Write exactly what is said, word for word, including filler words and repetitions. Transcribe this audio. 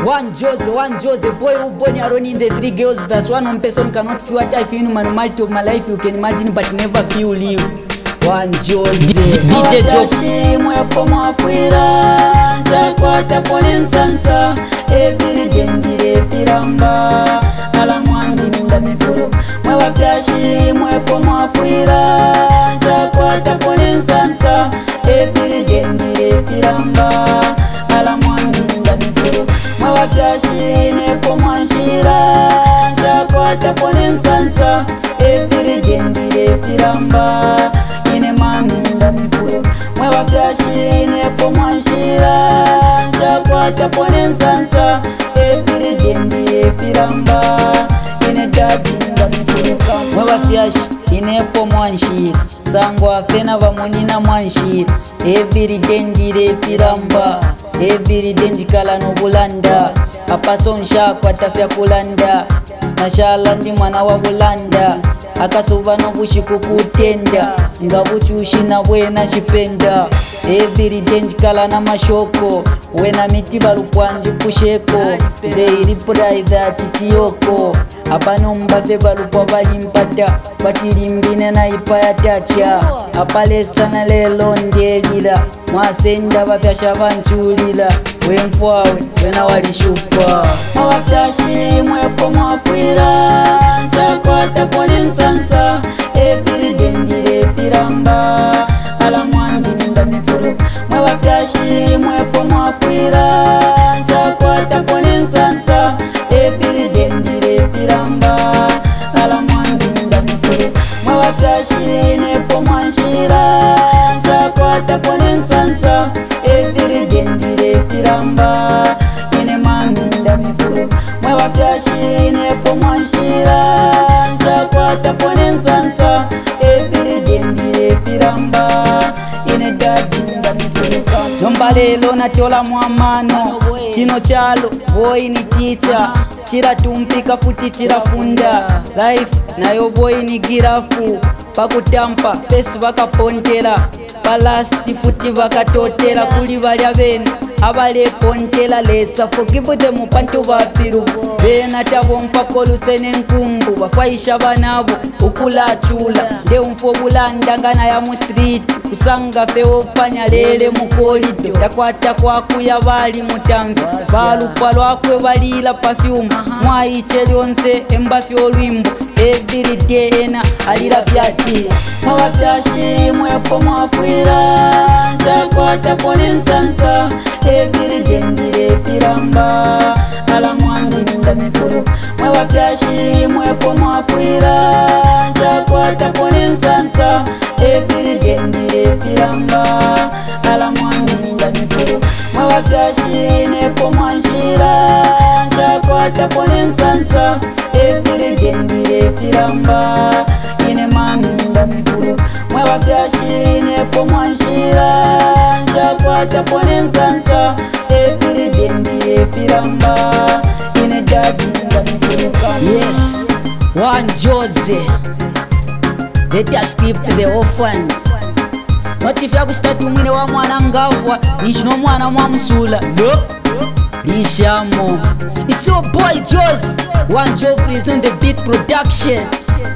One Jose, one Jose, the boy who born here in the three girls. That's one person cannot feel what I feel in my normality of my life. You can imagine, but never feel you. One Jose, D J Joshi, mwepo mwafuira, chakwata pone sansa, every jendire firamba, ala mwangi ninda mifuru. Mwewa flashi, mwepo mwafuira, chakwata pone sansa, every jendire firamba, ala mwangi ninda mifuru. Mwewa flashi, nepo mwanshira, chakwata pone sansa, every jendire firamba, ine mami nda mifuru. Mwewa flashi nepo mwanshira, chakwata pone nsansa, every jendi firamba, ine dadi nda mifuru. Mwewa flashi inepo mwanshira, zangwa fena vamonina mwanshira, every jendi firamba, every jendi kala no bulanda, apaso nshakwata fya kulanda, nashala ndi mwana wa bulanda, akasuba no bushiku kutenda, nga buchushi na bwena chipenda, every day kala na mashoko, wena miti balukwanji kusheko, they reply that tiyoko, apano mbave balukwa balimpata, batilimbine na ipa ya tacha, apalesa na lelo ndelila, mwasenda bafyasha banchulila, wenfwawe wena walishupa. Mwewa flashi mwepo mwafuira, chakwata pone nsansa, every jendire firamba, ala mwangi ninda mifuru. Mwewa flashi mwepo mwafuira, chakwata pone nsansa, every jendire firamba, ala mwangi ninda mifuru. Mwewa flashi nepo mwanshira, chakwata pone nsansa, every jendire firamba, ine mami ninda mifuru. Mwewa flashi nepo mwanshira, chakwata pone nsansa, every jendire firamba, ine dadi ninda mifuru. Zomba lelo natola mwamano, chino chalo boy ni teacher, chira tumpika futi chira funda, life nayo boy ni girafu, pakutampa face vakapontela, palasti futi vakatotela, kuli balya bene abale pontela lesa, forgive them pantu bafiru, bena tabompa kolusene nkumbu, bafaisha banabo ukula chula, nde umfo bulanda ngana ya mu street, kusanga feo fanya lele mukolido, takwata kwa kuya bali mutambi, balupa lwakwe balila perfume, mwaiche lyonse embafi olwimbo, every day ena alila fyati. Mwewa flashi mwepo mwafuira, chakwata pone nsansa, every jendire firamba, ala mwangi ninda mifuru. Mwewa flashi mwepo mwafuira, chakwata pone nsansa, every jendire firamba, ala mwangi ninda mifuru. Mwewa flashi nepo mwanshira, chakwata pone nsansa, every jendire firamba, ine mami ninda mifuru. Mwewa flashi nepo mwanshira, chakwata pone nsansa, every jendire firamba, ine dadi ninda mifuru. Yes, one Jose, let us keep the orphans. Notifya kusitatu mwine wa mwana ngafwa, nishino mwana mwamusula, no, lishamo. It's your boy Jose, one Joffrey is on the beat production.